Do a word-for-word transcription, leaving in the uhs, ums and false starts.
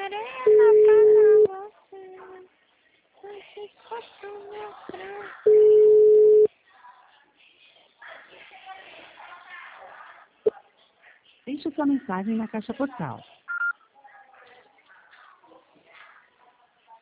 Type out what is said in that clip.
morena pra você, mas se fosse o meu prazer. Deixe sua mensagem na caixa postal.